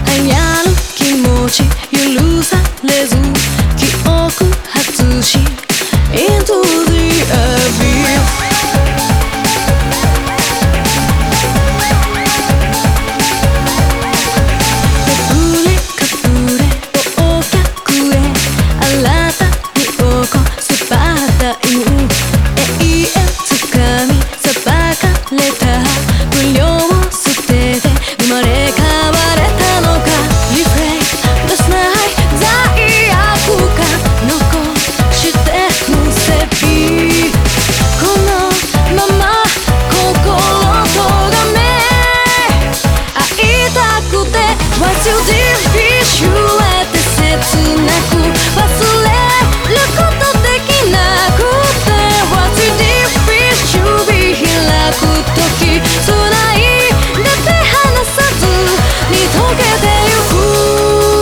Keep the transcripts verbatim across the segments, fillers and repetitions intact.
流行る気持ち許されず記憶外し Into the abyss What's your deep wish you let 切なく忘れることできなくて What's your deep wish you be 開く時繋いで手離さずに溶けてゆく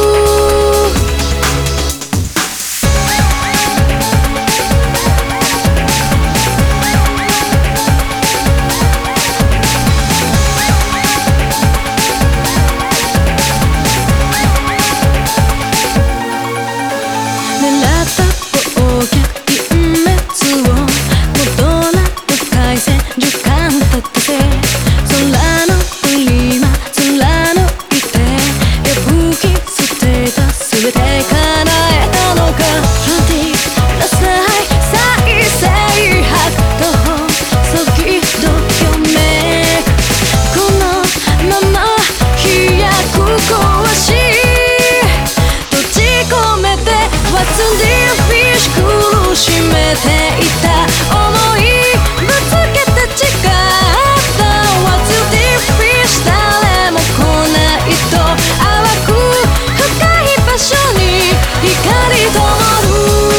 苦しめていた想いぶつけて誓った What's your deep wish 誰も来ないと淡く深い場所に光灯る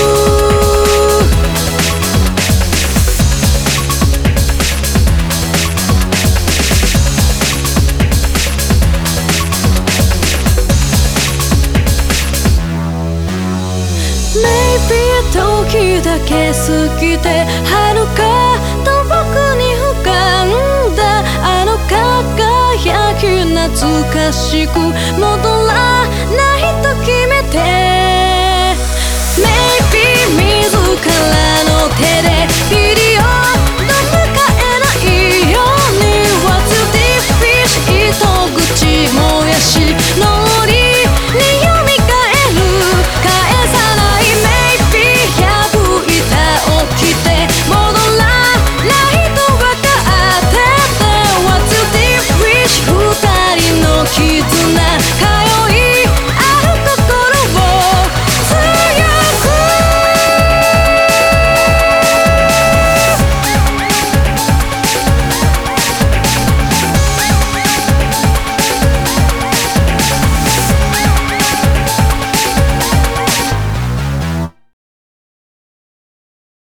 時だけ過ぎて遥か遠くに浮かんだあの輝き懐かしくも